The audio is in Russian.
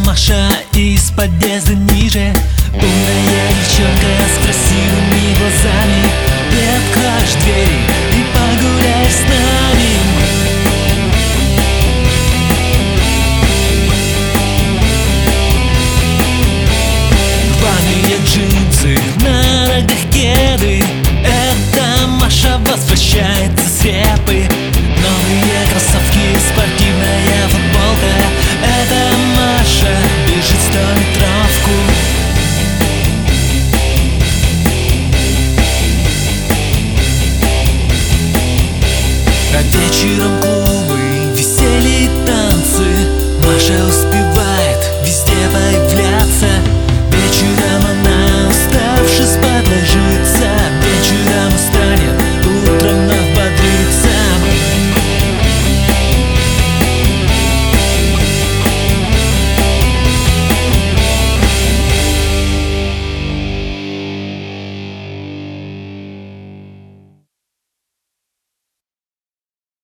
Маша из подъезда ниже. Умная девчонка с красивыми глазами. Ты откроешь дверь и погуляешь с нами. Рваные джинсы, на ногах кеды. Это Маша возвращается с репы. Новые кроссовки, спортивная футболка. Это Маша бежит 100-метровку. А вечером клуб